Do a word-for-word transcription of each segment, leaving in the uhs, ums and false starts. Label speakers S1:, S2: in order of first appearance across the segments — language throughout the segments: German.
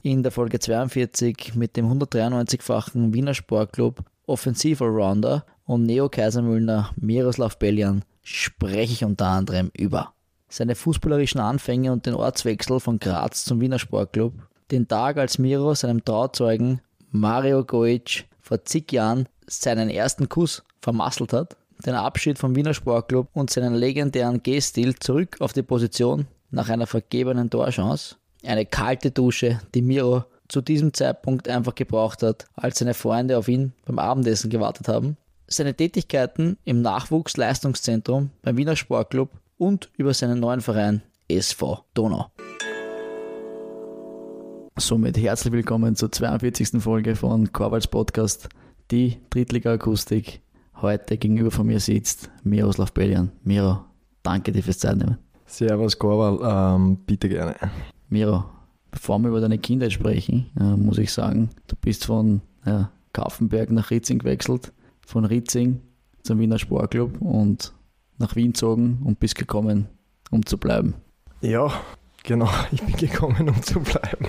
S1: in der Folge zweiundvierzig mit dem hundertdreiundneunzigfachen Wiener Sportclub Offensiv-Allrounder und Neo-Kaisermühlner Miroslav Beljan spreche ich unter anderem über seine fußballerischen Anfänge und den Ortswechsel von Graz zum Wiener Sportclub, den Tag, als Miro seinem Trauzeugen Mario Goic vor zig Jahren seinen ersten Kuss vermasselt hat, den Abschied vom Wiener Sportclub und seinen legendären Gehstil zurück auf die Position nach einer vergebenen Torchance, eine kalte Dusche, die Miro zu diesem Zeitpunkt einfach gebraucht hat, als seine Freunde auf ihn beim Abendessen gewartet haben, seine Tätigkeiten im Nachwuchsleistungszentrum beim Wiener Sportclub und über seinen neuen Verein S V Donau. Somit herzlich willkommen zur zweiundvierzigsten Folge von Korwals Podcast, die Drittliga-Akustik. Heute gegenüber von mir sitzt Miroslav Beljan. Miro, danke dir fürs Zeitnehmen.
S2: Servus Korwal, ähm, bitte gerne.
S1: Miro, bevor wir über deine Kindheit sprechen, äh, muss ich sagen, du bist von äh, Kaufenberg nach Ritzing gewechselt, von Ritzing zum Wiener Sportclub und nach Wien gezogen und bist gekommen, um zu bleiben.
S2: Ja, genau, ich bin gekommen, um zu bleiben.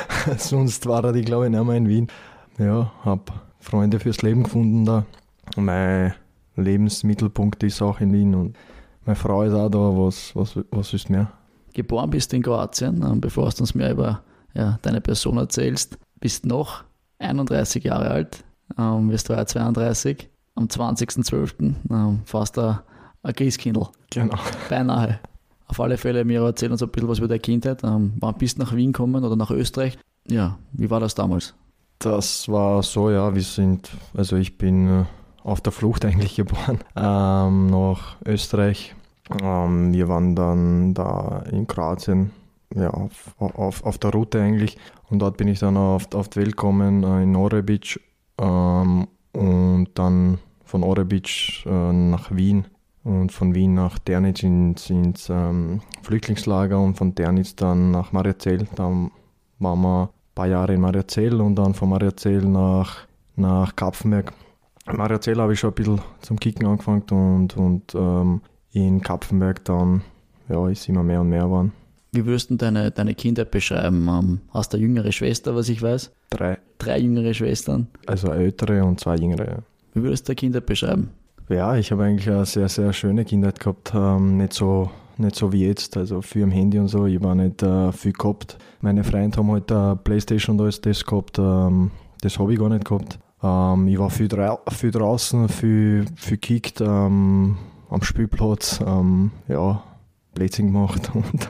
S2: Sonst war er, glaube ich, nicht mehr in Wien. Ja, habe Freunde fürs Leben gefunden da. Mein Lebensmittelpunkt ist auch in Wien und meine Frau ist auch da. Was, was, was ist mehr?
S1: Geboren bist du in Kroatien, bevor du uns mehr über ja, deine Person erzählst. Bist noch einunddreißig Jahre alt, ähm, wirst heuer zweiunddreißig. Am zwanzigsten zwölften Ähm, fast ein, ein Christkindl.
S2: Genau.
S1: Beinahe. Auf alle Fälle, Miro, erzähl uns ein bisschen was über deine Kindheit. Ähm, wann bist du nach Wien gekommen oder nach Österreich? Ja, wie war das damals?
S2: Das war so, ja, wir sind, also ich bin auf der Flucht eigentlich geboren, ähm, nach Österreich. Ähm, wir waren dann da in Kroatien, ja, auf, auf, auf der Route eigentlich. Und dort bin ich dann auf, auf die Welt gekommen, äh, in Orebic. Ähm, und dann von Orebic äh, nach Wien. Und von Wien nach Dernitsch ins, ins ähm, Flüchtlingslager und von Dernitsch dann nach Mariazell. Dann waren wir ein paar Jahre in Mariazell und dann von Mariazell nach, nach Kapfenberg. In Mariazell habe ich schon ein bisschen zum Kicken angefangen und, und ähm, in Kapfenberg dann ja, ist immer mehr und mehr geworden.
S1: Wie würdest du deine, deine Kindheit beschreiben? Ähm, hast du eine jüngere Schwester, was ich weiß?
S2: Drei.
S1: Drei jüngere Schwestern?
S2: Also eine ältere und zwei jüngere. Ja.
S1: Wie würdest du deine Kindheit beschreiben?
S2: Ja, ich habe eigentlich eine sehr, sehr schöne Kindheit gehabt. Ähm, nicht so, nicht so wie jetzt, also viel am Handy und so. Ich war nicht äh, viel gehabt. Meine Freunde haben halt eine Playstation und alles das gehabt. Ähm, das habe ich gar nicht gehabt. Ähm, ich war viel, dra- viel draußen, viel, viel gekickt, ähm, am Spielplatz. Ähm, ja, Plätzchen gemacht und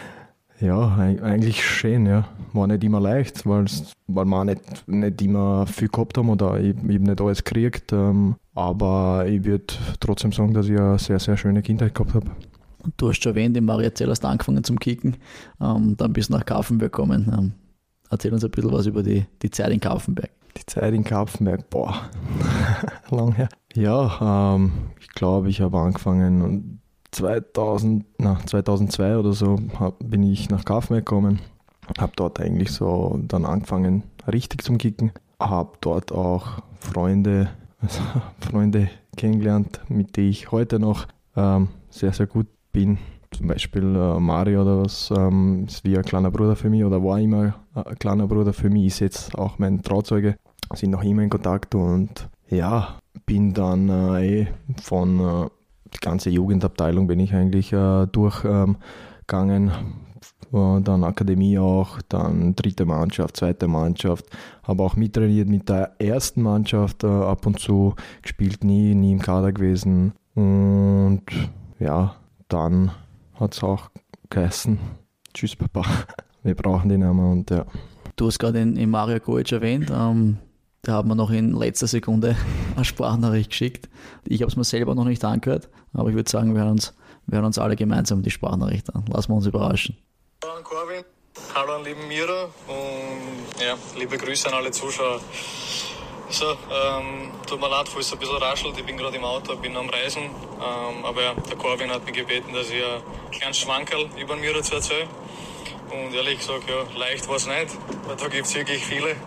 S2: ja, eigentlich schön, ja. War nicht immer leicht, weil wir auch nicht, nicht immer viel gehabt haben oder ich, ich habe nicht alles gekriegt. Ähm, aber ich würde trotzdem sagen, dass ich eine sehr, sehr schöne Kindheit gehabt habe.
S1: Du hast schon erwähnt, in Mariazell hast du angefangen zum Kicken, ähm, dann bist du nach Kapfenberg gekommen. Ähm, erzähl uns ein bisschen was über die, die Zeit in Kapfenberg.
S2: Die Zeit in Kapfenberg, boah, lang her. Ja, ähm, ich glaube, ich habe angefangen und zweitausend, na, zweitausendzwei oder so hab, bin ich nach Kapfenberg gekommen. Habe dort eigentlich so dann angefangen, richtig zum Kicken. Habe dort auch Freunde, also Freunde kennengelernt, mit denen ich heute noch ähm, sehr, sehr gut bin. Zum Beispiel äh, Mario oder was, ähm, ist wie ein kleiner Bruder für mich oder war immer ein kleiner Bruder für mich, ist jetzt auch mein Trauzeuge. Sind noch immer in Kontakt und ja, bin dann äh, eh von äh, die ganze Jugendabteilung bin ich eigentlich äh, durchgegangen. Ähm, dann Akademie auch, dann dritte Mannschaft, zweite Mannschaft. Habe auch mittrainiert mit der ersten Mannschaft äh, ab und zu, gespielt, nie, nie im Kader gewesen. Und ja, dann hat es auch geheißen, tschüss Papa, wir brauchen den Namen und ja.
S1: Du hast gerade in, in Mario Goic erwähnt, ähm, da hat man noch in letzter Sekunde eine Sprachnachricht geschickt. Ich habe es mir selber noch nicht angehört, aber ich würde sagen, wir hören uns, wir hören uns alle gemeinsam die Sprachnachricht an. Lassen wir uns überraschen.
S3: Hallo an Corwin, hallo an lieben Miro und ja, liebe Grüße an alle Zuschauer. So, ähm, tut mir leid, falls es ein bisschen raschelt, ich bin gerade im Auto, bin am Reisen, ähm, aber ja, der Corwin hat mich gebeten, dass ich ein kleines Schwankerl über den Miro zu erzählen. Und ehrlich gesagt, ja, leicht war es nicht, weil da gibt es wirklich viele.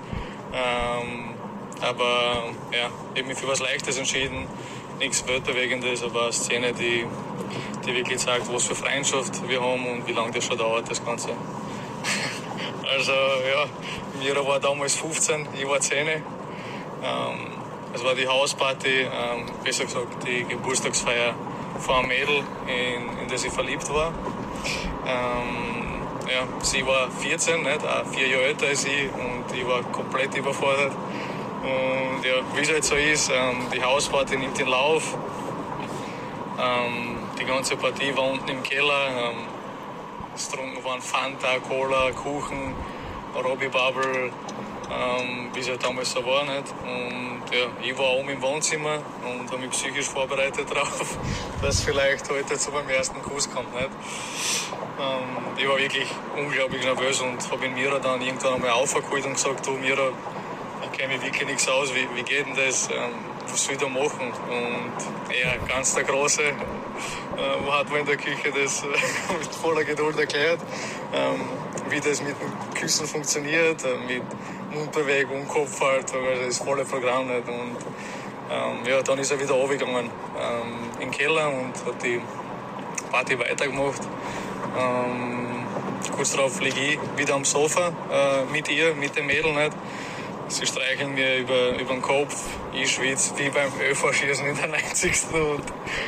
S3: Ähm, aber ja, ich habe mich für was Leichtes entschieden, nichts Welterwegendes, aber eine Szene, die, die wirklich zeigt, was für Freundschaft wir haben und wie lange das schon dauert, das Ganze. Also ja, Mira war damals fünfzehn, ich war zehn. Ähm, es war die Hausparty, ähm, besser gesagt die Geburtstagsfeier von einem Mädel, in, in das ich verliebt war. Ähm, ja, sie war vierzehn, nicht? Auch vier Jahre älter als ich, und ich war komplett überfordert. Und ja, wie es halt so ist, ähm, die Hausparty nimmt den Lauf. Ähm, die ganze Partie war unten im Keller. Ähm, es getrunken waren Fanta, Cola, Kuchen, Robbie Bubble, ähm, wie es halt damals so war. Nicht? Und ja, ich war oben im Wohnzimmer und habe mich psychisch vorbereitet darauf, dass es vielleicht heute zu meinem ersten Kuss kommt. Nicht? Ähm, ich war wirklich unglaublich nervös und habe in Mira dann irgendwann einmal aufgeholt und gesagt, du Mira, ich kenne mich wirklich nichts aus, wie, wie geht denn das, ähm, was soll ich da machen? Und er, ganz der Große, äh, hat mir in der Küche das äh, mit voller Geduld erklärt, ähm, wie das mit dem Küssen funktioniert, äh, mit Mundbewegung, Kopfhaltung, also das volle Programm nicht. Und ähm, ja, dann ist er wieder runtergegangen ähm, in den Keller und hat die Party weitergemacht. Ähm, kurz darauf liege ich wieder am Sofa äh, mit ihr, mit dem Mädel nicht. Sie streicheln mir über, über den Kopf, ich schwitze wie beim ÖV-Schießen in der neunzigsten und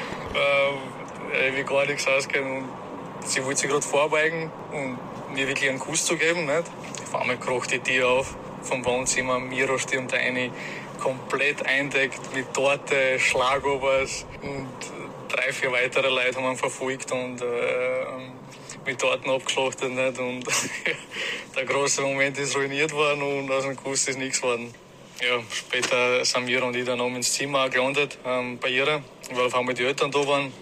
S3: äh, ich will gar nichts ausgehen. Und sie wollte sich gerade vorbeugen und mir wirklich einen Kuss zu geben. Nicht? Auf einmal kroch die Tür auf vom Wohnzimmer, Miro stürmt rein, komplett eindeckt mit Torte, Schlagobers, und drei, vier weitere Leute haben ihn verfolgt und äh, mit Torten abgeschlachtet. Nicht? Und der große Moment ist ruiniert worden und aus dem Kuss ist nichts geworden. Ja, später sind wir und ich dann oben ins Zimmer gelandet, ähm, bei ihr, weil auf einmal die Eltern da waren.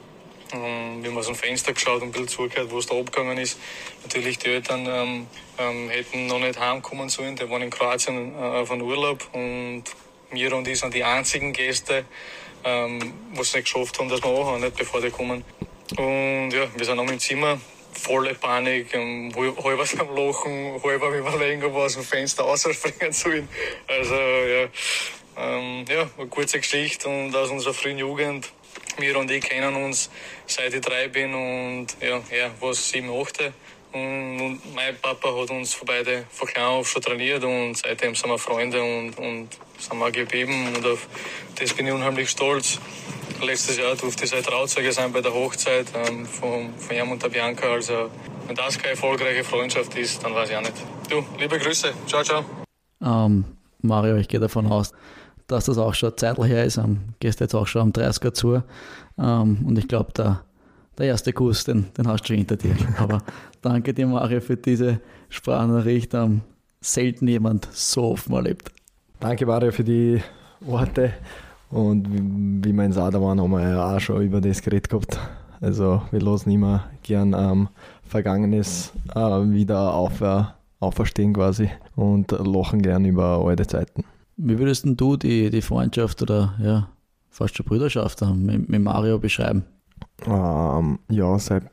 S3: Ähm, wir haben aus dem Fenster geschaut und ein bisschen zugehört, wo es da abgegangen ist. Natürlich, die Eltern ähm, ähm, hätten noch nicht heimkommen sollen, die waren in Kroatien äh, auf einem Urlaub, und wir und ich sind die einzigen Gäste, ähm, die es nicht geschafft haben, dass wir anhauen, nicht bevor die kommen. Und ja, wir sind oben im Zimmer, volle Panik, ähm, halber am Lachen, halber am Überlegen, ob wir aus dem Fenster rausspringen sollen. Also ja, ähm, ja, eine kurze Geschichte und aus unserer frühen Jugend. Wir und ich kennen uns, seit ich drei bin, und ja, er war sieben, acht. Und, und mein Papa hat uns von beide von klein auf schon trainiert, und seitdem sind wir Freunde und, und sind wir geblieben, und auf das bin ich unheimlich stolz. Letztes Jahr durfte ich sein Trauzeuge sein bei der Hochzeit ähm, von, von ihm und der Bianca. Also wenn das keine erfolgreiche Freundschaft ist, dann weiß ich auch nicht. Du, liebe Grüße. Ciao, ciao.
S1: Ähm, Mario, ich gehe davon aus, dass das auch schon eine Zeit her ist. Ähm, gehst jetzt auch schon am dreißiger zu. Ähm, und ich glaube, der, der erste Kuss, den, den hast du schon hinter dir. Aber danke dir, Mario, für diese Sprachnachricht. Ähm, selten jemand so offen erlebt.
S2: Danke, Mario, für die Worte. Und wie, wie wir in Sada waren, haben wir ja auch schon über das geredet gehabt. Also wir lassen immer gern ähm, Vergangenes äh, wieder auf, äh, auferstehen quasi und lachen gern über alte Zeiten.
S1: Wie würdest denn du die, die Freundschaft oder ja, fast schon Brüderschaft mit, mit Mario beschreiben?
S2: Ähm, ja, sein,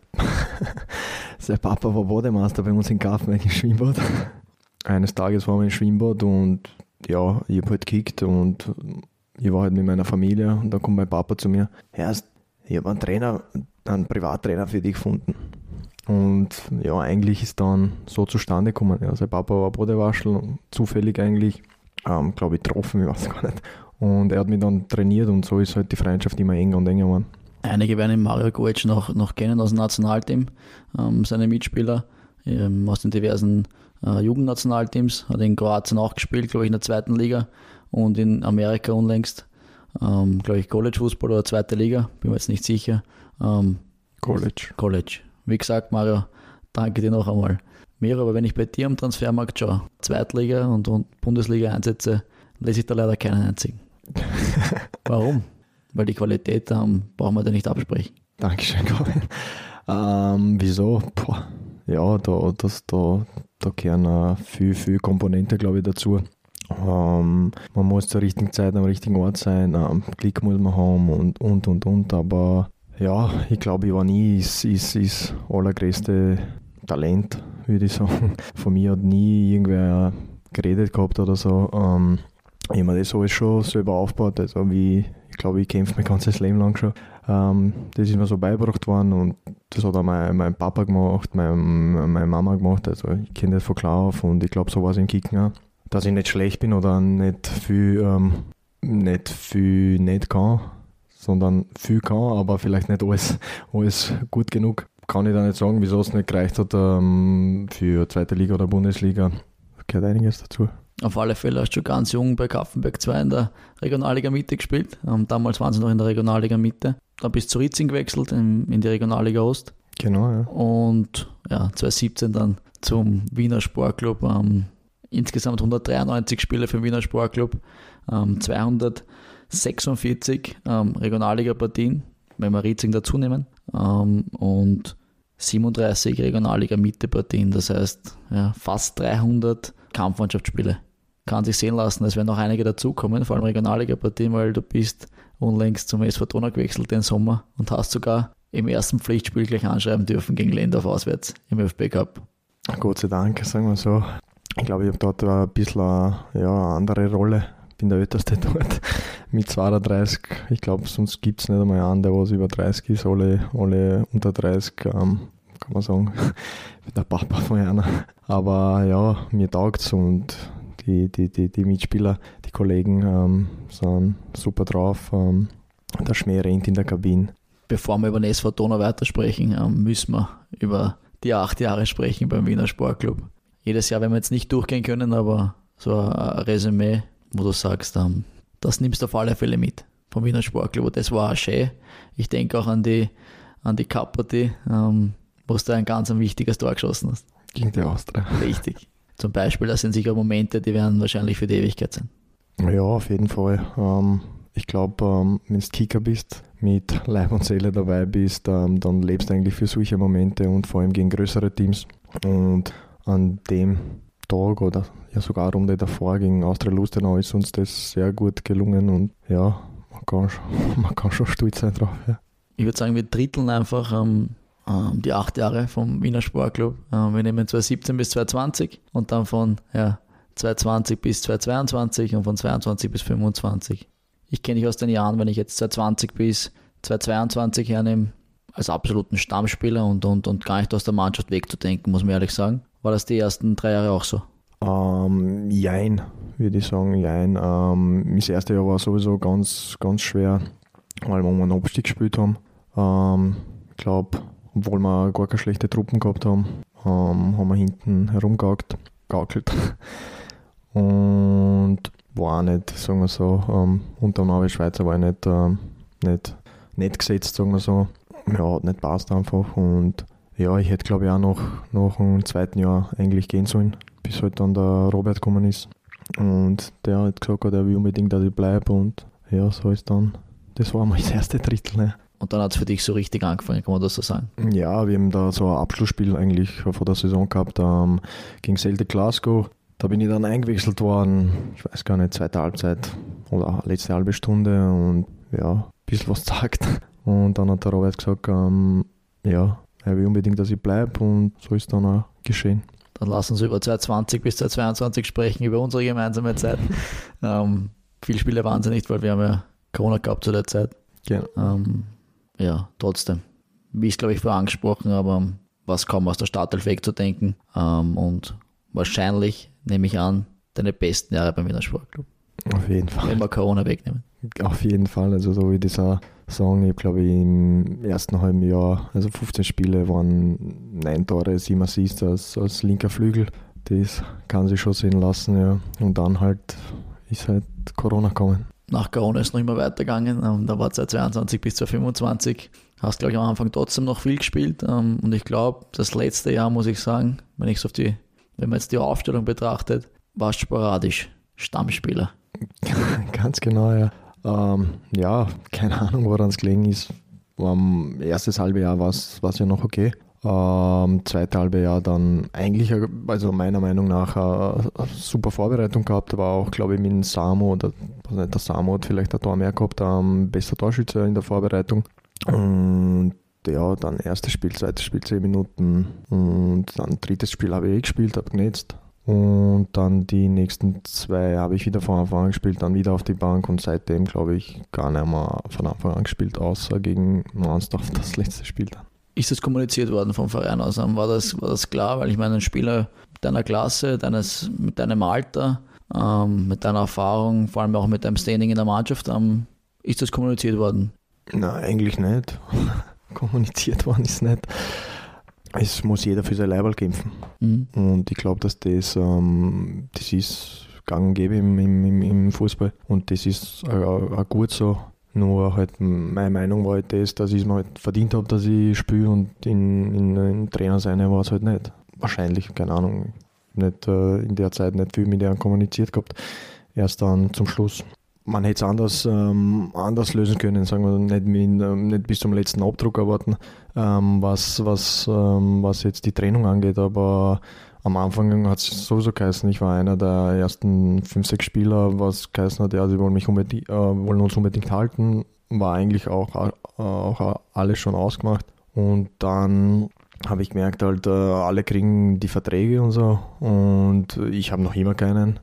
S2: sein Papa war Bademeister bei uns in Grafenberg im Schwimmbad. Eines Tages waren wir im Schwimmbad und ja, ich habe halt gekickt und ich war halt mit meiner Familie, und dann kommt mein Papa zu mir. Ja, ich habe einen Trainer, einen Privattrainer für dich gefunden. Und ja, eigentlich ist dann so zustande gekommen. Ja, sein Papa war Bodewaschel, zufällig eigentlich, ähm, glaube ich, getroffen, ich weiß gar nicht. Und er hat mich dann trainiert, und so ist halt die Freundschaft immer enger und enger geworden. Einige
S1: werden den Mario Goetsch noch, noch kennen aus dem Nationalteam, ähm, seine Mitspieler ähm, aus den diversen äh, Jugendnationalteams, hat in Kroatien auch gespielt, glaube ich, in der zweiten Liga. Und in Amerika unlängst, ähm, glaube ich, College-Fußball oder zweite Liga, bin mir jetzt nicht sicher. Ähm,
S2: College.
S1: College. Wie gesagt, Mario, danke dir noch einmal. Miro, aber wenn ich bei dir am Transfermarkt schaue, Zweitliga und, und Bundesliga einsetze, lese ich da leider keinen einzigen. Warum? Weil die Qualität ähm, brauchen wir da nicht absprechen.
S2: Dankeschön, Colin. Ähm, wieso? Boah. Ja, da, das, da, da gehören äh, viel, viel Komponenten, glaube ich, dazu. Ähm, man muss zur richtigen Zeit am richtigen Ort sein, ähm, Glück muss man haben und, und, und, und. Aber ja, ich glaube, ich war nie das ist, ist allergrößte Talent, würde ich sagen. Von mir hat nie irgendwer geredet gehabt oder so. Ähm, ich habe mir das alles schon selber aufgebaut. Also wie ich glaube, ich kämpfe mein ganzes Leben lang schon. Ähm, das ist mir so beigebracht worden und das hat auch mein, mein Papa gemacht, mein, meine Mama gemacht. Also ich kenne das von klar auf und ich glaube, so war es im Kicken auch. Dass ich nicht schlecht bin oder nicht viel, ähm, nicht viel nicht kann, sondern viel kann, aber vielleicht nicht alles, alles gut genug. Kann ich da nicht sagen, wieso es nicht gereicht hat ähm, für zweite Liga oder Bundesliga. Da gehört einiges dazu.
S1: Auf alle Fälle hast du ganz jung bei Kaffenberg zwei in der Regionalliga Mitte gespielt. Ähm, damals waren sie noch in der Regionalliga Mitte. Dann bist du zu Ritzing gewechselt in, in die Regionalliga Ost.
S2: Genau, ja. Und
S1: ja, zwanzig siebzehn dann zum Wiener Sportclub. Ähm, insgesamt hundertdreiundneunzig Spiele für den Wiener Sportclub. Ähm, zweihundertsechsundvierzig ähm, Regionalliga-Partien, wenn wir Ritzing dazu nehmen. Ähm, und siebenunddreißig Regionalliga-Mitte-Partien, das heißt ja, fast dreihundert Kampfmannschaftsspiele. Kann sich sehen lassen, es werden noch einige dazukommen, vor allem Regionalliga-Partien, weil du bist unlängst zum S V Donau gewechselt den Sommer und hast sogar im ersten Pflichtspiel gleich anschreiben dürfen gegen Lendorf auswärts im F B Cup.
S2: Gott sei Dank, sagen wir so. Ich glaube, ich habe dort ein bisschen eine, ja, eine andere Rolle. Ich bin der Älteste dort mit zweiunddreißig. Ich glaube, sonst gibt es nicht einmal einen, der was über dreißig ist. Alle, alle unter dreißig, ähm, kann man sagen. Ich bin der Papa von einer. Aber ja, mir taugt es und die, die, die, die Mitspieler, die Kollegen ähm, sind super drauf. Ähm, der Schmäh rennt in der Kabine.
S1: Bevor wir über den S V Donau weitersprechen, ähm, müssen wir über die acht Jahre sprechen beim Wiener Sportclub. Jedes Jahr werden wir jetzt nicht durchgehen können, aber so ein Resümee, wo du sagst, ähm, das nimmst du auf alle Fälle mit vom Wiener Sportclub. Und das war auch schön. Ich denke auch an die, an die Cup-Partie, ähm, wo du ein ganz ein wichtiges Tor geschossen hast.
S2: Gegen die Austria.
S1: Richtig. Zum Beispiel, das sind sicher Momente, die werden wahrscheinlich für die Ewigkeit sein.
S2: Ja, auf jeden Fall. Ähm, ich glaube, ähm, wenn du Kicker bist, mit Leib und Seele dabei bist, ähm, dann lebst du eigentlich für solche Momente und vor allem gegen größere Teams. Und an dem Tag oder ja sogar eine Runde davor gegen Austria Lustenau ist uns das sehr gut gelungen und ja, man kann schon, man kann schon stolz sein drauf. Ja.
S1: Ich würde sagen, wir dritteln einfach ähm, ähm, die acht Jahre vom Wiener Sportclub. Ähm, wir nehmen zwanzig siebzehn bis zwanzig zwanzig und dann von ja, zwanzig zwanzig bis zwanzig zweiundzwanzig und von zweiundzwanzig bis fünfundzwanzig. Ich kenne dich aus den Jahren, wenn ich jetzt zwanzig zwanzig bis zwanzig zweiundzwanzig hernehme, als absoluten Stammspieler und, und, und gar nicht aus der Mannschaft wegzudenken, muss man ehrlich sagen. War das die ersten drei Jahre auch so?
S2: Ähm, jein, würde ich sagen, jein. Ähm, das erste Jahr war sowieso ganz, ganz schwer, weil wir um einen Abstieg gespielt haben. Ähm, ich glaube, obwohl wir gar keine schlechte Truppen gehabt haben, ähm, haben wir hinten herumgegaukelt. Und war auch nicht, sagen wir so, ähm, unter dem Schweizer war ich nicht, ähm, nicht, nicht gesetzt, sagen wir so. Ja, hat nicht passt einfach und ja, ich hätte glaube ich auch noch nach dem zweiten Jahr eigentlich gehen sollen, bis halt dann der Robert gekommen ist. Und der hat gesagt, er will unbedingt, dass ich bleibe und ja, so ist dann, das war mal das erste Drittel. Ne?
S1: Und dann hat es für dich so richtig angefangen, kann man das so sagen?
S2: Ja, wir haben da so ein Abschlussspiel eigentlich vor der Saison gehabt, ähm, gegen Celtic Glasgow. Da bin ich dann eingewechselt worden, ich weiß gar nicht, zweite Halbzeit oder letzte halbe Stunde und ja, ein bisschen was gesagt. Und dann hat der Robert gesagt, ähm, ja, er will unbedingt, dass ich bleibe und so ist dann auch geschehen.
S1: Dann lass uns über zwanzig zwanzig bis zwanzig zweiundzwanzig sprechen, über unsere gemeinsame Zeit. ähm, viele Spiele waren sie nicht, weil wir haben ja Corona gehabt zu der Zeit.
S2: Genau.
S1: Ähm, ja, trotzdem. Wie ich glaube ich vorher angesprochen habe, was kaum aus der Startelf wegzudenken ähm, und wahrscheinlich, nehme ich an, deine besten Jahre beim Wiener Sportclub.
S2: Auf jeden Fall.
S1: Wenn wir Corona wegnehmen.
S2: Auf jeden Fall, also so wie das auch sagen, ich glaube im ersten halben Jahr, also fünfzehn Spiele waren neun Tore, sieben Assists als, als linker Flügel. Das kann sich schon sehen lassen, ja. Und dann halt ist halt Corona gekommen.
S1: Nach Corona ist noch immer weitergegangen, ähm, da war zwanzig zweiundzwanzig bis zwanzig fünfundzwanzig. Hast, glaube ich, am Anfang trotzdem noch viel gespielt ähm, und ich glaube, das letzte Jahr, muss ich sagen, wenn ich auf die, wenn man jetzt die Aufstellung betrachtet, warst du sporadisch Stammspieler.
S2: Ganz genau, ja. Ähm, ja, keine Ahnung, woran es gelegen ist. Um, erstes halbe Jahr war es ja noch okay. Ähm, zweite halbe Jahr dann eigentlich, also meiner Meinung nach, eine, eine super Vorbereitung gehabt. War auch, glaube ich, mit dem Samo, oder was nicht, der Samo hat vielleicht ein Tor mehr gehabt, ähm, bester Torschütze in der Vorbereitung. Und ja, dann erstes Spiel, zweites Spiel zehn Minuten und dann drittes Spiel habe ich eh gespielt, habe genetzt. Und dann die nächsten zwei habe ich wieder von Anfang an gespielt, dann wieder auf die Bank und seitdem, glaube ich, gar nicht mehr von Anfang an gespielt, außer gegen Mansdorf das letzte Spiel dann.
S1: Ist das kommuniziert worden vom Verein aus? War das, war das klar? Weil ich meine, ein Spieler deiner Klasse, deines, mit deinem Alter, ähm, mit deiner Erfahrung, vor allem auch mit deinem Standing in der Mannschaft, ähm, ist das kommuniziert worden?
S2: Nein, eigentlich nicht. Kommuniziert worden ist nicht. Es muss jeder für sein Leiberl kämpfen. Mhm. Und ich glaube, dass das, ähm, das ist gang und gäbe im, im, im Fußball. Und das ist auch gut so. Nur halt meine Meinung war halt das, dass ich es mir halt verdient habe, dass ich spiele und in, in, in Trainer seine war es halt nicht. Wahrscheinlich, keine Ahnung. Nicht, äh, in der Zeit nicht viel mit denen kommuniziert gehabt. Erst dann zum Schluss. Man hätte es anders, ähm, anders lösen können, sagen wir nicht, mit, nicht bis zum letzten Abdruck erwarten, ähm, was, was, ähm, was jetzt die Trennung angeht, aber am Anfang hat es sowieso geheißen, ich war einer der ersten fünf, sechs Spieler, was geheißen hat, ja, sie wollen, mich unbedingt, äh, wollen uns unbedingt halten, war eigentlich auch, äh, auch alles schon ausgemacht und dann habe ich gemerkt, halt, äh, alle kriegen die Verträge und so und ich habe noch immer keinen.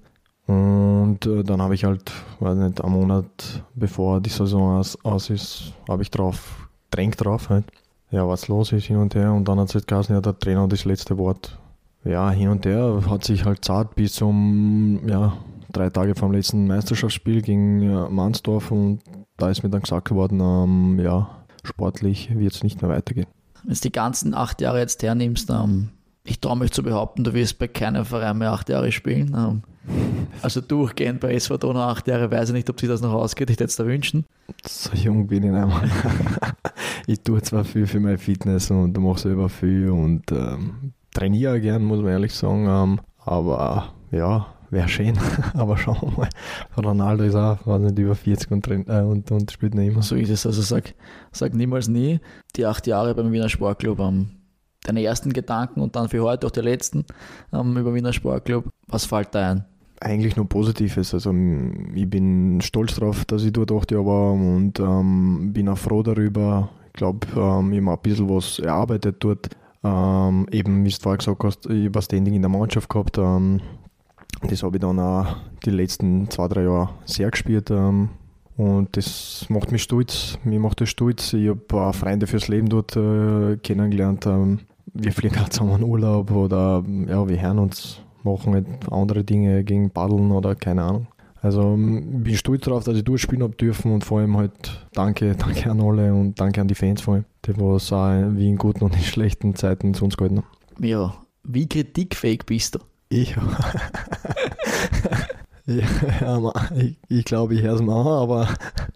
S2: Und äh, dann habe ich halt, weiß nicht, einen Monat bevor die Saison aus, aus ist, habe ich drauf, drängt drauf halt, ja, was los ist hin und her. Und dann hat es halt geheißen, ja, der Trainer hat das letzte Wort. Ja, hin und her hat sich halt zart bis zum, ja, drei Tage vom letzten Meisterschaftsspiel gegen ja, Mansdorf und da ist mir dann gesagt worden, ähm, ja, sportlich wird es nicht mehr weitergehen.
S1: Wenn du die ganzen acht Jahre jetzt hernimmst, ähm, ich traue mich zu behaupten, du wirst bei keinem Verein mehr acht Jahre spielen. Ähm, Also durchgehend bei S V Donau acht Jahre, weiß ich nicht, ob sich das noch ausgeht, ich hätte es da wünschen.
S2: So jung bin ich nicht mehr. Ich tue zwar viel für meine Fitness und mache selber viel und ähm, trainiere gern, muss man ehrlich sagen, ähm, aber ja, wäre schön, aber schauen wir mal. Ronaldo ist auch, weiß nicht, über vierzig und, äh, und, und spielt nicht immer.
S1: So ist es, also sag, sag niemals nie, die acht Jahre beim Wiener Sportclub haben. Ähm, deine ersten Gedanken und dann für heute auch die letzten ähm, über Wiener Sportclub, was fällt da ein?
S2: Eigentlich nur Positives. Also ich bin stolz drauf, dass ich dort acht Jahre war und ähm, bin auch froh darüber. Ich glaube, ähm, ich habe ein bisschen was erarbeitet dort. Ähm, eben, wie du vorher gesagt hast, ich habe ein Standing in der Mannschaft gehabt. Ähm, das habe ich dann auch die letzten zwei, drei Jahre sehr gespielt. Ähm, und das macht mich stolz. Mir macht das stolz. Ich habe auch Freunde fürs Leben dort äh, kennengelernt. Ähm, wir fliegen auch zusammen in Urlaub oder ja, wir hören uns, machen halt andere Dinge gegen Paddeln oder keine Ahnung. Also ich bin stolz darauf, dass ich durchspielen habe dürfen und vor allem halt danke, danke an alle und danke an die Fans vor allem, die was auch wie in guten und in schlechten Zeiten zu uns gehalten haben.
S1: Ja, wie kritikfähig bist du?
S2: Ich? ja, ich, ich glaube, ich höre es mal an, aber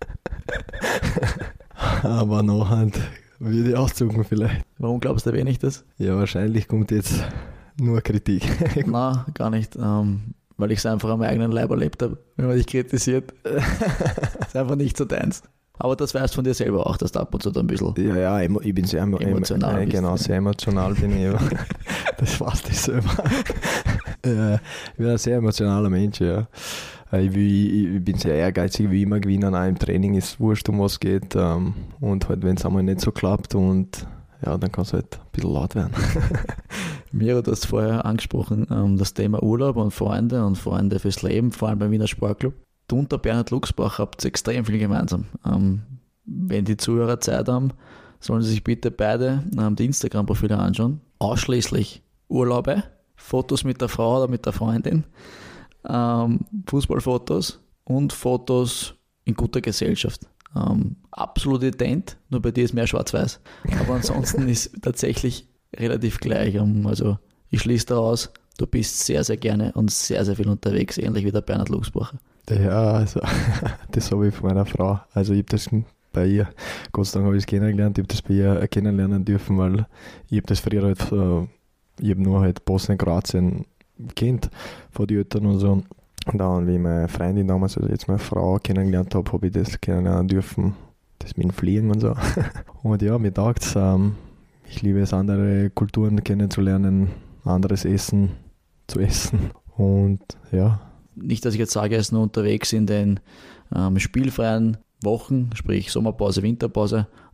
S2: aber noch halt würde ich auszucken vielleicht.
S1: Warum glaubst du, erwähne ich das?
S2: Ja, wahrscheinlich kommt jetzt nur Kritik.
S1: Nein, gar nicht. Ähm, weil ich es einfach am eigenen Leib erlebt habe, wenn man dich kritisiert. ist einfach nicht so deins. Aber das weißt du von dir selber auch, dass du ab und zu da ein bisschen
S2: ja, ja, ich bin sehr emotional. Em- genau, sehr emotional bin ich. Das weißt du selber. ja, ich bin ein sehr emotionaler Mensch, ja. Ich, will, ich bin sehr ehrgeizig, wie immer gewinnen, auch im Training ist es wurscht, um was es geht. Und halt, wenn es einmal nicht so klappt und ja, dann kann es halt ein bisschen laut werden.
S1: Miro, du hast vorher angesprochen, das Thema Urlaub und Freunde und Freunde fürs Leben, vor allem beim Wiener Sportclub. Du und der Bernhard Luxbach habt extrem viel gemeinsam. Wenn die Zuhörer Zeit haben, sollen sie sich bitte beide die Instagram-Profile anschauen. Ausschließlich Urlaube, Fotos mit der Frau oder mit der Freundin, Fußballfotos und Fotos in guter Gesellschaft. Ähm, absolut ident, nur bei dir ist mehr schwarz-weiß. Aber ansonsten ist tatsächlich relativ gleich. Also ich schließe daraus, du bist sehr, sehr gerne und sehr, sehr viel unterwegs, ähnlich wie der Bernhard Luxbacher.
S2: Ja, also das habe ich von meiner Frau. Also ich habe das bei ihr, Gott sei Dank habe ich es kennengelernt, ich habe das bei ihr kennenlernen dürfen, weil ich habe das früher halt, ich habe nur halt Bosnien, Kroatien kennt von den Eltern und so. Und dann, wie ich meine Freundin damals, also jetzt meine Frau kennengelernt habe, habe ich das kennenlernen dürfen, das mit dem Fliegen und so. Und ja, mir taugt es. Ähm, ich liebe es, andere Kulturen kennenzulernen, anderes Essen zu essen. Und ja.
S1: Nicht, dass ich jetzt sage, er ist nur unterwegs in den ähm, spielfreien Wochen, sprich Sommerpause, Winterpause.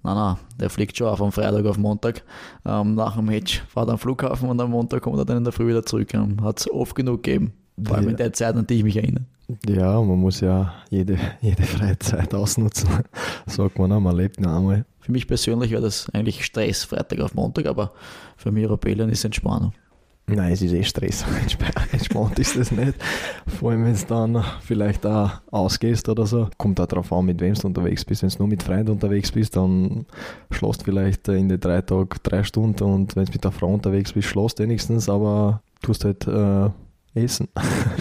S1: Nein, nein, der fliegt schon auf am Freitag auf Montag. Ähm, nach dem Match fährt er am Flughafen und am Montag kommt er dann in der Früh wieder zurück. Ähm, hat es oft genug gegeben. Vor allem
S2: Ja.
S1: in der Zeit, an die ich mich erinnere.
S2: Ja, man muss ja jede, jede freie Zeit ausnutzen. Sagt man auch, man lebt nur einmal.
S1: Für mich persönlich wäre das eigentlich Stress, Freitag auf Montag, aber für mich Europelern ist Entspannung.
S2: Nein, es ist eh Stress. Entspannt ist das nicht. Vor allem, wenn du dann vielleicht auch ausgehst oder so. Kommt auch darauf an, mit wem du unterwegs bist. Wenn du nur mit Freunden unterwegs bist, dann schläfst du vielleicht in den drei Tagen drei Stunden und wenn du mit der Frau unterwegs bist, schläfst du wenigstens, aber tust halt äh, essen.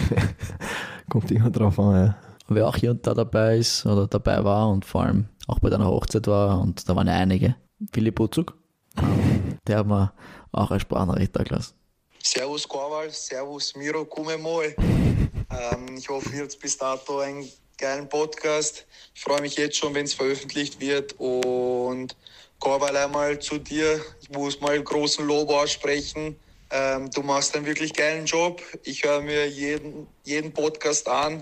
S2: Kommt immer drauf an, ja.
S1: Wer auch hier und da dabei ist oder dabei war und vor allem auch bei deiner Hochzeit war, und da waren ja einige. Philipp Butzuk, der hat mir auch eine Sprachnachricht da gelassen.
S4: Servus Korwal, Servus Miro, komm mal. Ähm, ich hoffe, ihr habt bis dato einen geilen Podcast. Ich freue mich jetzt schon, wenn es veröffentlicht wird. Und Korwal, einmal zu dir. Ich muss mal großen Lob aussprechen. Ähm, du machst einen wirklich geilen Job. Ich höre mir jeden, jeden Podcast an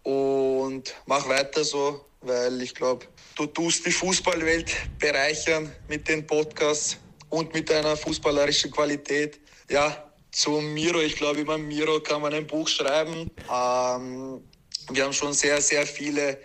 S4: und mach weiter so, weil ich glaube, du tust die Fußballwelt bereichern mit den Podcasts und mit deiner fußballerischen Qualität. Ja, zum Miro, ich glaube, über Miro kann man ein Buch schreiben. Ähm, wir haben schon sehr, sehr viele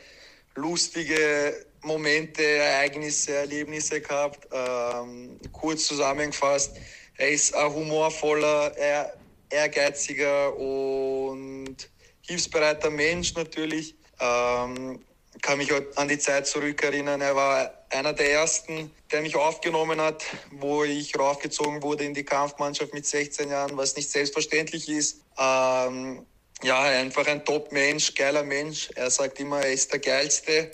S4: lustige Momente, Ereignisse, Erlebnisse gehabt. Ähm, kurz zusammengefasst, er ist ein humorvoller, ehr, ehrgeiziger und hilfsbereiter Mensch natürlich. Ähm, kann mich auch an die Zeit zurückerinnern. Er war einer der ersten, der mich aufgenommen hat, wo ich raufgezogen wurde in die Kampfmannschaft mit sechzehn Jahren, was nicht selbstverständlich ist. Ähm, ja, einfach ein Top-Mensch, geiler Mensch. Er sagt immer, er ist der Geilste.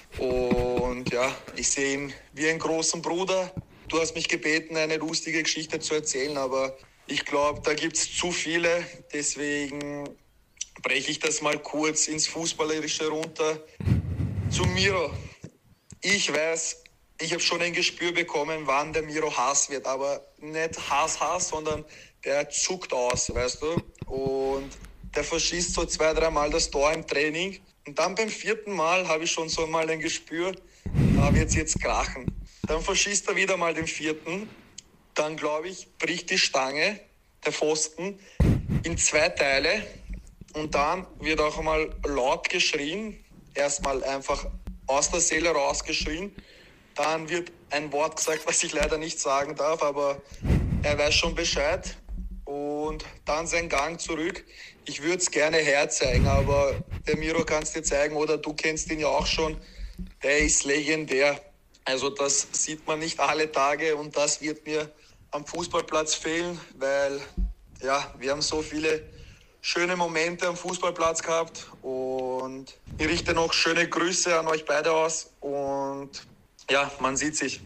S4: Und ja, ich sehe ihn wie einen großen Bruder. Du hast mich gebeten, eine lustige Geschichte zu erzählen, aber ich glaube, da gibt es zu viele. Deswegen breche ich das mal kurz ins Fußballerische runter. Zu Miro. Ich weiß, ich habe schon ein Gespür bekommen, wann der Miro Hass wird, aber nicht Hass, Hass, sondern der zuckt aus, weißt du? Und der verschießt so zwei, dreimal das Tor im Training. Und dann beim vierten Mal habe ich schon so mal ein Gespür, da wird es jetzt krachen. Dann verschießt er wieder mal den vierten. Dann, glaube ich, bricht die Stange, der Pfosten, in zwei Teile. Und dann wird auch einmal laut geschrien. Erstmal einfach aus der Seele rausgeschrien. Dann wird ein Wort gesagt, was ich leider nicht sagen darf, aber er weiß schon Bescheid. Und dann sein Gang zurück. Ich würde es gerne herzeigen, aber der Miro kann es dir zeigen, oder du kennst ihn ja auch schon. Der ist legendär. Also das sieht man nicht alle Tage und das wird mir am Fußballplatz fehlen, weil ja, wir haben so viele schöne Momente am Fußballplatz gehabt und ich richte noch schöne Grüße an euch beide aus und ja, man sieht sich.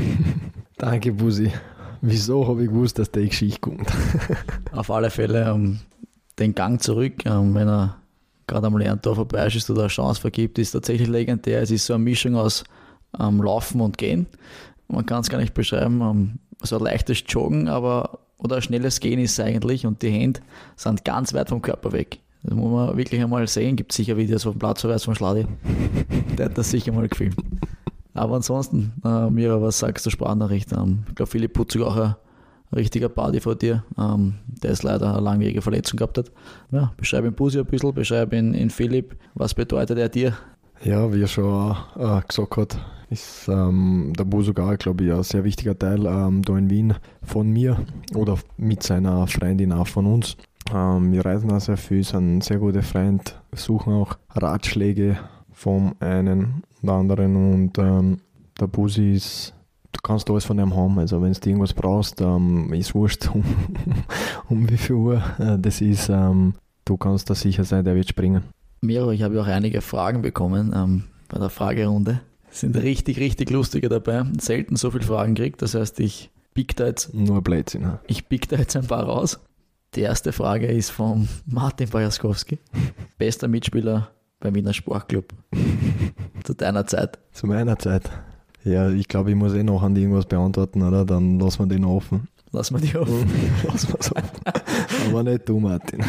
S2: Danke, Busi. Wieso habe ich gewusst, dass die Geschichte kommt?
S1: Auf alle Fälle um, den Gang zurück, um, wenn er gerade am leeren Tor vorbei ist oder eine Chance vergibt, ist tatsächlich legendär. Es ist so eine Mischung aus um, Laufen und Gehen. Man kann es gar nicht beschreiben. Um, so ein leichtes Joggen, aber oder ein schnelles Gehen ist es eigentlich und die Hände sind ganz weit vom Körper weg. Das muss man wirklich einmal sehen. Gibt sicher Videos auf dem Platzverweis vom Schladi. Der hat das sicher mal gefilmt. Aber ansonsten, äh, Mira, was sagst du Sprachnachricht? Ähm, ich glaube, Philipp Putzig auch ein richtiger Party vor dir, ähm, der es leider eine langwierige Verletzung gehabt hat. Ja, beschreib ihn Pusi ein bisschen, beschreib ihn in Philipp. Was bedeutet er dir?
S2: Ja, wie er schon äh, gesagt hat, ist ähm, der Busugar, glaube ich, ein sehr wichtiger Teil ähm, da in Wien von mir oder mit seiner Freundin auch von uns. Ähm, wir reisen auch sehr viel, sind sehr gute Freunde, suchen auch Ratschläge vom einen und anderen und ähm, der Busi ist, du kannst alles von ihm haben, also wenn du irgendwas brauchst, ähm, ist wurscht um, um wie viel Uhr äh, das ist, ähm, du kannst da sicher sein, der wird springen.
S1: Miro, ich habe ja auch einige Fragen bekommen ähm, bei der Fragerunde. Es sind richtig, richtig lustige dabei. Selten so viele Fragen gekriegt, das heißt, ich pick da jetzt,
S2: Nur Blödsinn. Ja.
S1: ich pick da jetzt ein paar raus. Die erste Frage ist von Martin Bajaskowski, bester Mitspieler beim Wiener Sportclub zu deiner Zeit.
S2: Zu meiner Zeit. Ja, ich glaube, ich muss eh noch an die irgendwas beantworten, oder? Dann lassen wir den offen.
S1: Lass mal die offen.
S2: Lassen wir es offen. Aber nicht du, Martin.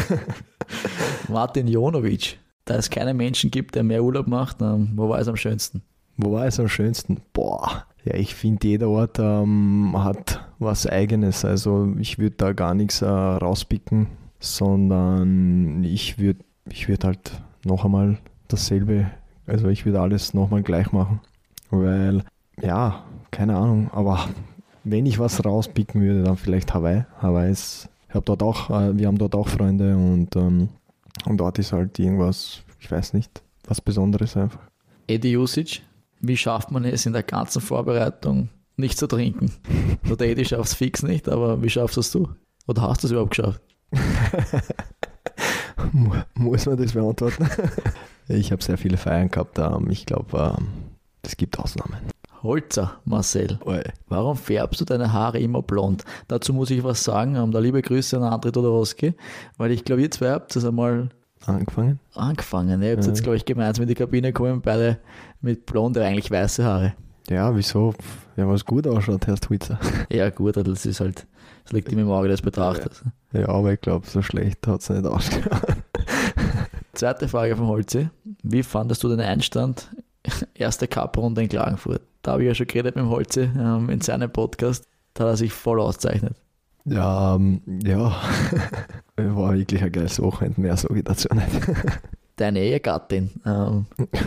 S1: Martin Jonovic, da es keinen Menschen gibt, der mehr Urlaub macht, ähm, wo war es am schönsten?
S2: Wo war es am schönsten? Boah, Ja, ich finde, jeder Ort ähm, hat was Eigenes. Also ich würde da gar nichts äh, rauspicken, sondern ich würde ich würd halt noch einmal dasselbe, also ich würde alles nochmal gleich machen. Weil, ja, keine Ahnung, aber wenn ich was rauspicken würde, dann vielleicht Hawaii. Hawaii ist, ich hab dort auch, äh, wir haben dort auch Freunde und, ähm, und dort ist halt irgendwas, ich weiß nicht, was Besonderes einfach.
S1: Edi Jusic, wie schafft man es in der ganzen Vorbereitung nicht zu trinken? So, der Edi schafft es fix nicht, aber wie schaffst es du? Oder hast du es überhaupt geschafft?
S2: Muss man das beantworten? Ich habe sehr viele Feiern gehabt, ähm, ich glaube, ähm, es gibt Ausnahmen.
S1: Holzer, Marcel,
S2: Oi.
S1: warum färbst du deine Haare immer blond? Dazu muss ich was sagen, um, da liebe Grüße an André Todorowski, weil ich glaube, ihr zwei habt das einmal
S2: Angefangen?
S1: angefangen. Ihr habt
S2: Ja.
S1: jetzt, glaube ich, gemeinsam in die Kabine gekommen, beide mit blonde, eigentlich weiße Haare.
S2: Ja, wieso? Ja, was gut ausschaut, Herr Stwitzer.
S1: Ja gut, das ist halt, das liegt immer im Auge des Betrachters.
S2: Ja, aber ich glaube, so schlecht hat es nicht ausgeschaut.
S1: Zweite Frage von Holzi. Wie fandest du den Einstand? Erste Cup-Runde in Klagenfurt. Da habe ich ja schon geredet mit dem Holzi ähm, in seinem Podcast. Da hat er sich voll auszeichnet.
S2: Ja, ähm, ja, war wirklich ein geiles Wochenende, mehr sage ich dazu nicht.
S1: Deine Ehegattin. Ähm,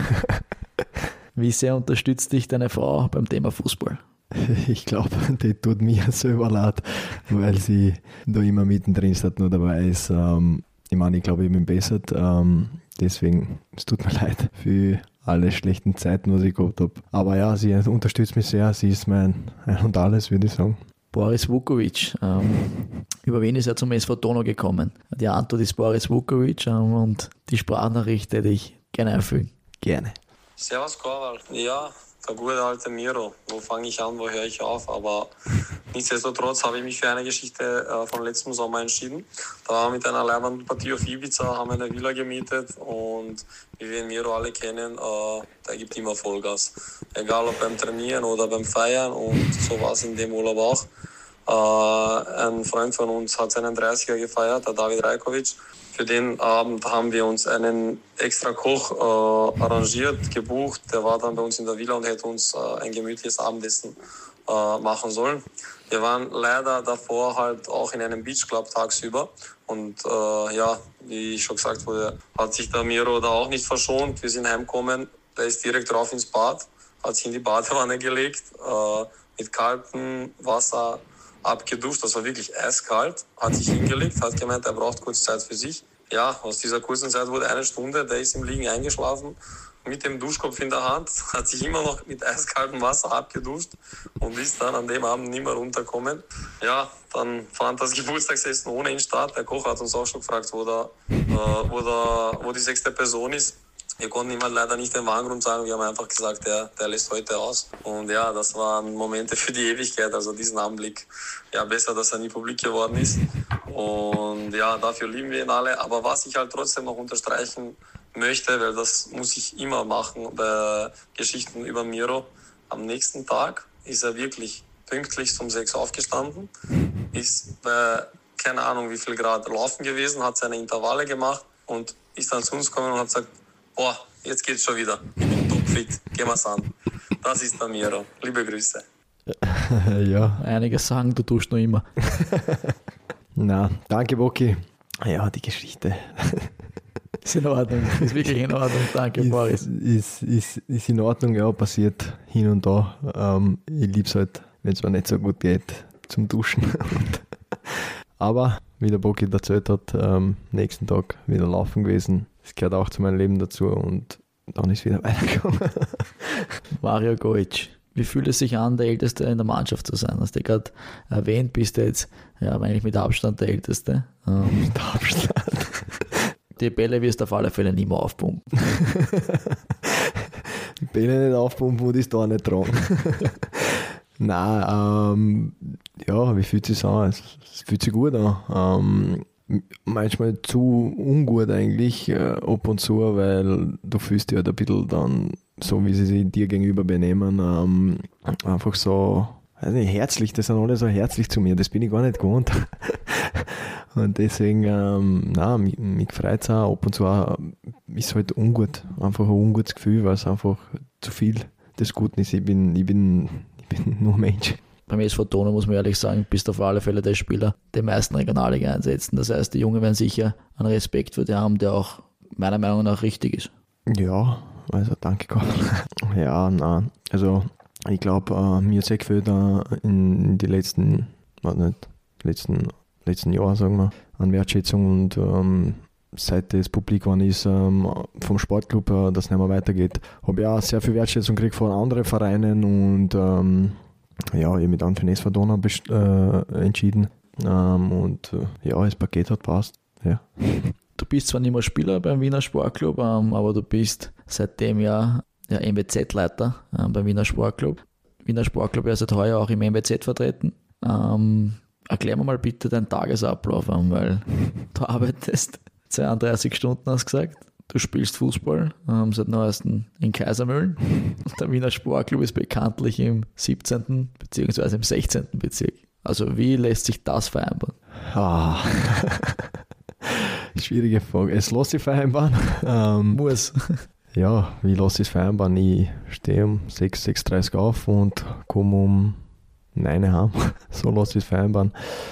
S1: wie sehr unterstützt dich deine Frau beim Thema Fußball?
S2: Ich glaube, die tut mir selber leid, weil sie da immer mittendrin statt nur dabei ist. Ähm, ich meine, ich glaube, ich bin besser. Ähm, deswegen, es tut mir leid für alle schlechten Zeiten, was ich gehabt habe. Aber ja, sie unterstützt mich sehr. Sie ist mein Ein und Alles, würde ich sagen.
S1: Boris Vukovic. Ähm, über wen ist er zum S V Donau gekommen? Die Antwort ist Boris Vukovic ähm, und die Sprachnachricht hätte ich gerne einfügen.
S2: Gerne.
S5: Servus Korwal. Ja, der gute alte Miro. Wo fange ich an, wo höre ich auf? Aber nichtsdestotrotz habe ich mich für eine Geschichte äh, von letztem Sommer entschieden. Da waren wir mit einer leibenden Partie auf Ibiza, haben eine Villa gemietet und wie wir Miro alle kennen, äh, der gibt immer Vollgas. Egal ob beim Trainieren oder beim Feiern und so war es in dem Urlaub auch. Äh, ein Freund von uns hat seinen dreißiger gefeiert, der David Rajkovic. Für den Abend haben wir uns einen extra Koch äh, arrangiert, gebucht. Der war dann bei uns in der Villa und hätte uns äh, ein gemütliches Abendessen äh, machen sollen. Wir waren leider davor halt auch in einem Beachclub tagsüber. Und äh, ja, wie schon gesagt wurde, hat sich der Miro da auch nicht verschont. Wir sind heimgekommen, der ist direkt drauf ins Bad, hat sich in die Badewanne gelegt, äh, mit kaltem Wasser abgeduscht, das war wirklich eiskalt, hat sich hingelegt, hat gemeint, er braucht kurz Zeit für sich. Ja, aus dieser kurzen Zeit wurde eine Stunde, der ist im Liegen eingeschlafen, mit dem Duschkopf in der Hand, hat sich immer noch mit eiskaltem Wasser abgeduscht und ist dann an dem Abend nicht mehr runtergekommen. Ja, dann fand das Geburtstagsessen ohne ihn statt. Der Koch hat uns auch schon gefragt, wo, der, äh, wo, der, wo die sechste Person ist. Wir konnten ihm halt leider nicht den wahren Grund sagen, wir haben einfach gesagt, der, der lässt heute aus. Und ja, das waren Momente für die Ewigkeit, also diesen Anblick. Ja, besser, dass er nie publik geworden ist. Und ja, dafür lieben wir ihn alle. Aber was ich halt trotzdem noch unterstreichen möchte, weil das muss ich immer machen bei Geschichten über Miro. Am nächsten Tag ist er wirklich pünktlich um sechs aufgestanden, ist bei keine Ahnung wie viel Grad laufen gewesen, hat seine Intervalle gemacht und ist dann zu uns gekommen und hat gesagt, boah, jetzt geht's schon wieder. Ich bin topfit, gehen wir's an. Das ist der Miro. Liebe Grüße.
S2: Ja.
S1: Einige sagen, du tust noch immer.
S2: Na, danke, Boki. Ja, die Geschichte.
S1: Ist in Ordnung, ist wirklich in Ordnung. Danke,
S2: ist,
S1: Boris.
S2: Ist, ist, ist in Ordnung, ja, passiert hin und da. Ähm, ich liebe es halt, wenn es mir nicht so gut geht, zum Duschen. Aber, wie der Boki erzählt hat, ähm, nächsten Tag wieder laufen gewesen. Das gehört auch zu meinem Leben dazu und dann ist wieder weitergekommen.
S1: Mario Goic, wie fühlt es sich an, der Älteste in der Mannschaft zu sein? Hast du gerade erwähnt, bist du jetzt ja, eigentlich mit Abstand der Älteste. Ähm,
S2: Mit Abstand.
S1: Die Bälle wirst du auf alle Fälle nicht mehr aufpumpen.
S2: Die Beine nicht aufpumpen und ist da nicht dran. Nein, ähm, ja, wie fühlt es sich an? Es, es fühlt sich gut an. Ähm, manchmal zu ungut eigentlich, äh, ab und zu, weil du fühlst dich halt ein bisschen dann, so wie sie sich dir gegenüber benehmen, ähm, einfach so, weiß nicht, herzlich, das sind alle so herzlich zu mir, das bin ich gar nicht gewohnt. Und deswegen, ähm, na, mich, mich freut es auch, ab und zu auch, ist halt ungut, einfach ein ungutes Gefühl, weil es einfach zu viel des Guten ist. Ich bin, ich bin, ich bin nur Mensch.
S1: Beim S V Donau muss man ehrlich sagen, bist auf alle Fälle der Spieler, der meisten Regionalliga einsetzen. Das heißt, die Jungen werden sicher einen Respekt für die haben, der auch meiner Meinung nach richtig ist.
S2: Ja, also danke Gott. Ja, nein. Also ich glaube, äh, mir sehr gefällt äh, in die letzten, was nicht, letzten, letzten Jahren, sagen wir, an Wertschätzung und ähm, seit das publik geworden ist ähm, vom Sportclub, äh, dass es nicht mehr weitergeht. Habe ja auch sehr viel Wertschätzung gekriegt von anderen Vereinen und ähm, ja, ich habe mich dann für den S V Donau best- äh, entschieden ähm, und äh, ja, das Paket hat passt. Ja.
S1: Du bist zwar nicht mehr Spieler beim Wiener Sportclub, ähm, aber du bist seit dem Jahr ja, M B Z-Leiter ähm, beim Wiener Sportclub. Wiener Sportclub ist seit heuer auch im M B Z vertreten. Ähm, erklär mir mal bitte deinen Tagesablauf an, weil du arbeitest zweiunddreißig Stunden, hast du gesagt. Du spielst Fußball, ähm, seit neuestem in Kaisermühlen. Und der Wiener Sportclub ist bekanntlich im siebzehnten bzw. im sechzehnten Bezirk. Also wie lässt sich das vereinbaren?
S2: Ah. Schwierige Frage. Es lässt sich vereinbaren. Ähm,
S1: Muss.
S2: Ja, wie lasse ich es vereinbaren? Ich stehe um sechs, sechs Uhr dreißig auf und komme um neun heim. So lasse ich es vereinbaren.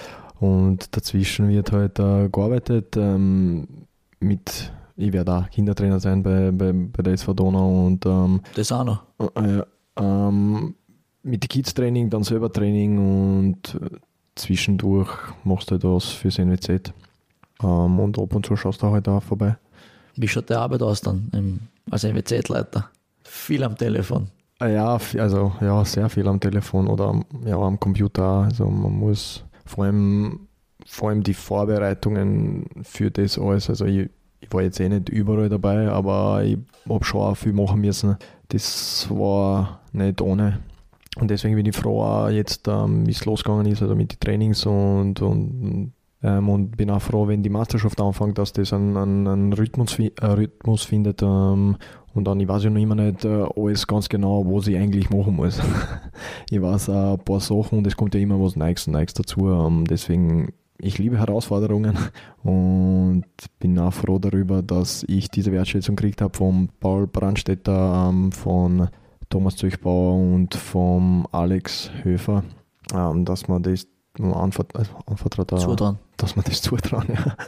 S2: Und dazwischen wird halt äh, gearbeitet ähm, mit, ich werde auch Kindertrainer sein bei, bei, bei der S V Donau und ähm,
S1: Das auch noch.
S2: äh, ähm, mit dem Kids-Training, dann selber Training und äh, zwischendurch machst du halt was fürs N W Z. Ähm, und ab und zu schaust du halt auch vorbei.
S1: Wie schaut die Arbeit aus dann im, als M W Z-Leiter? Viel am Telefon.
S2: Ja, also ja, sehr viel am Telefon oder am, ja, am Computer. Also man muss vor allem, vor allem die Vorbereitungen für das alles, also ich, ich war jetzt eh nicht überall dabei, aber ich habe schon auch viel machen müssen. Das war nicht ohne. Und deswegen bin ich froh, auch jetzt, ähm, wie es losgegangen ist, also mit den Trainings und, und, ähm, und bin auch froh, wenn die Meisterschaft anfängt, dass das einen, einen, einen Rhythmus, äh, Rhythmus findet. Ähm, und dann, ich weiß ja noch immer nicht äh, alles ganz genau, was ich eigentlich machen muss. Ich weiß auch ein paar Sachen und es kommt ja immer was Neues und Neues dazu. Ähm, deswegen, ich liebe Herausforderungen und bin auch froh darüber, dass ich diese Wertschätzung gekriegt habe von Paul Brandstätter, ähm, von Thomas Zöchbauer und vom Alex Höfer, ähm, dass man das anvert- also anvertraut,
S1: Zutrauen.
S2: dass man das zutrauen.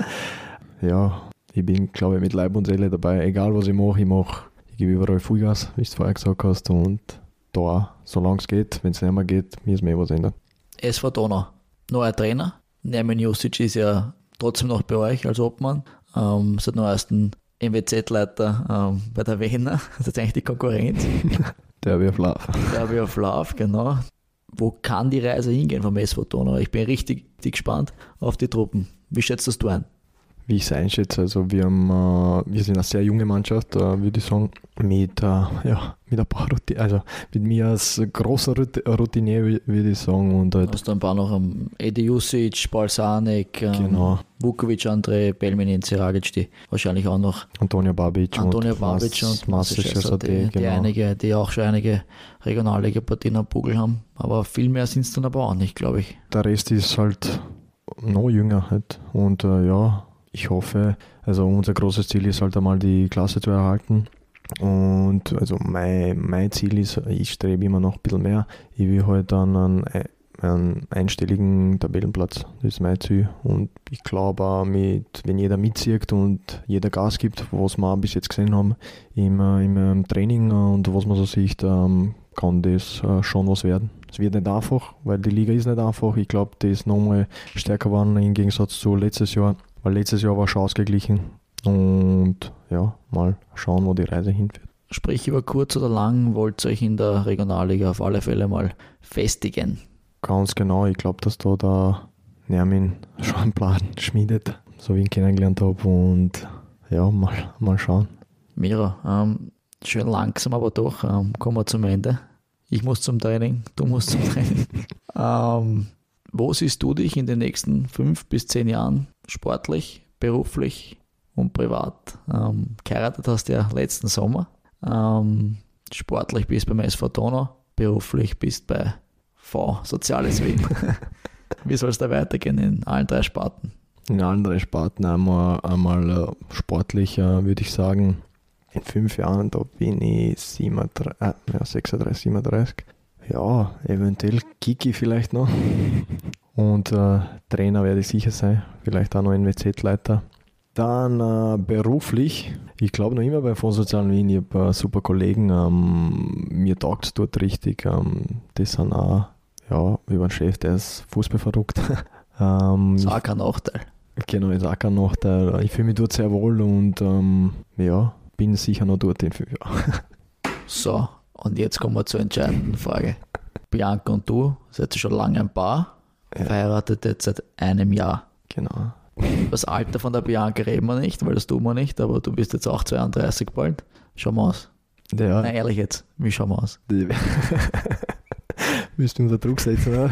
S2: Ja. Ja, ich bin, glaube ich, mit Leib und Seele dabei. Egal, was ich mache, ich mache, ich gebe überall Vollgas, wie du es vorher gesagt hast. Und da, solange es geht, wenn es nicht mehr geht, müssen wir eh was ändern.
S1: S V Donau, neuer Trainer. Nermin Jusic ist ja trotzdem noch bei euch als Obmann. Ähm, seit neuestem M W Z-Leiter ähm, bei der Wiener. Das ist eigentlich die Konkurrenz.
S2: Derby of Love.
S1: Derby of Love, genau. Wo kann die Reise hingehen vom S V Donau? Ich bin richtig, richtig gespannt auf die Truppen. Wie schätzt das du ein?
S2: Wie ich es einschätze, also wir, haben, äh, wir sind eine sehr junge Mannschaft, äh, würde ich sagen, mit, äh, ja, mit ein paar Routine, also mit mir als großer Routinier, würde ich sagen. Und halt,
S1: Du hast ein paar noch um, Edi Jusic, Balsanek, ähm,
S2: genau,
S1: Vukovic, André, Belminin, Zeragic, die wahrscheinlich auch noch
S2: Antonio Babic
S1: Antonio
S2: und
S1: Babic und
S2: Marcel
S1: Marcel die, die,
S2: genau.
S1: einige, die auch schon einige Regionalliga-Partien am Bugel haben. Aber viel mehr sind es dann aber auch nicht, glaube ich.
S2: Der Rest ist halt noch jünger halt. Und äh, ja, ich hoffe, also unser großes Ziel ist halt einmal die Klasse zu erhalten. Und also mein, mein Ziel ist, ich strebe immer noch ein bisschen mehr. Ich will halt dann einen, einen einstelligen Tabellenplatz. Das ist mein Ziel. Und ich glaube auch, mit, wenn jeder mitzieht und jeder Gas gibt, was wir bis jetzt gesehen haben im, im Training und was man so sieht, kann das schon was werden. Es wird nicht einfach, weil die Liga ist nicht einfach. Ich glaube, die ist nochmal stärker geworden im Gegensatz zu letztes Jahr. Weil letztes Jahr war schon ausgeglichen und ja, mal schauen, wo die Reise hinführt.
S1: Sprich, über kurz oder lang wollt ihr euch in der Regionalliga auf alle Fälle mal festigen.
S2: Ganz genau, ich glaube, dass da der Nermin schon einen Plan schmiedet, so wie ich ihn kennengelernt habe und ja, mal, mal schauen.
S1: Miro, ähm, schön langsam, aber doch, ähm, kommen wir zum Ende. Ich muss zum Training, du musst zum Training. ähm, Wo siehst du dich in den nächsten fünf bis zehn Jahren sportlich, beruflich und privat? Ähm, geheiratet hast du ja letzten Sommer. Ähm, sportlich bist du beim S V Donau, beruflich bist du bei V Soziales Wien. Wie soll es da weitergehen in allen drei Sparten?
S2: In allen drei Sparten einmal, einmal äh, sportlich, äh, würde ich sagen, in fünf Jahren, da bin ich siebenunddreißig, äh, ja, sechsunddreißig, siebenunddreißig. Ja, eventuell Kiki vielleicht noch. Und äh, Trainer werde ich sicher sein. Vielleicht auch noch N W Z-Leiter. Dann äh, beruflich. Ich glaube noch immer bei Fonds Sozialen Wien. Ich habe äh, super Kollegen. Ähm, mir taugt es dort richtig. Ähm, das sind auch, ja, über einen Chef, der ist fußballverrückt. ähm,
S1: Das ist auch kein Nachteil.
S2: Genau, ist auch kein Nachteil. Ich fühle mich dort sehr wohl und ähm, ja, bin sicher noch dort in fünf Jahren.
S1: So, und jetzt kommen wir zur entscheidenden Frage. Bianca und du seid schon lange ein Paar,
S2: Ja.
S1: verheiratet jetzt seit einem Jahr.
S2: Genau.
S1: Das Alter von der Bianca reden wir nicht, weil das tun wir nicht, aber du bist jetzt auch zweiunddreißig bald. Schauen wir aus.
S2: Ja,
S1: Nein, ehrlich jetzt, wie schauen wir aus?
S2: müsst ihr unter Druck setzen. Ja?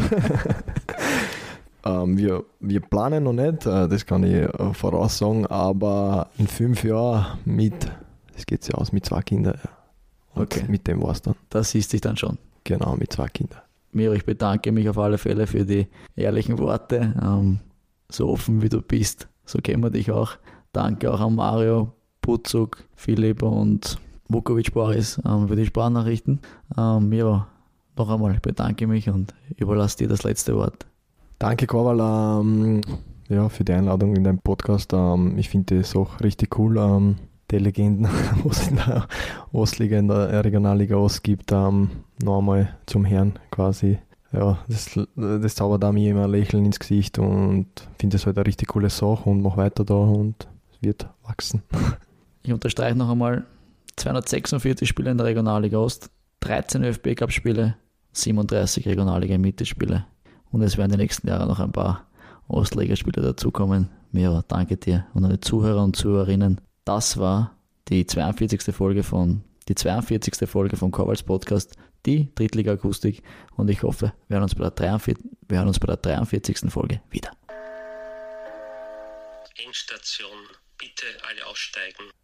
S2: ähm, wir, wir planen noch nicht, äh, das kann ich äh, voraussagen, aber in fünf Jahren mit, das geht ja aus, mit zwei Kindern. Ja. Und
S1: Okay.
S2: mit dem war es dann.
S1: Das siehst sich dann schon.
S2: Genau, mit zwei Kindern.
S1: Miro, ich bedanke mich auf alle Fälle für die ehrlichen Worte. Ähm, so offen wie du bist, so kennen wir dich auch. Danke auch an Mario, Putzuk, Philipp und Vukovic Boris ähm, für die Sprachnachrichten. Ähm, Miro, noch einmal bedanke mich und überlasse dir das letzte Wort.
S2: Danke, Korwal, ähm, ja, für die Einladung in deinem Podcast. Ähm, ich finde das auch richtig cool. Ähm, die Legenden, was es in der Ostliga, in der Regionalliga Ost gibt, ähm, noch einmal zum Herrn quasi. Ja, das, das zaubert auch mir immer ein Lächeln ins Gesicht und finde das halt eine richtig coole Sache und mach weiter da und es wird wachsen.
S1: Ich unterstreiche noch einmal, zweihundertsechsundvierzig Spiele in der Regionalliga Ost, dreizehn ÖFB-Cup-Spiele, siebenunddreißig Regionalliga-Mitte-Spiele. Und es werden die nächsten Jahre noch ein paar Ostligaspiele dazukommen. Miro, danke dir und an die Zuhörer und Zuhörerinnen. Das war die zweiundvierzigste Folge von die zweiundvierzigste Folge von Korwals Podcast, die Drittliga-Akustik. Und ich hoffe, wir hören uns bei der dreiundvierzigsten wir hören uns bei der dreiundvierzigsten Folge wieder.
S6: Endstation. Bitte alle aussteigen.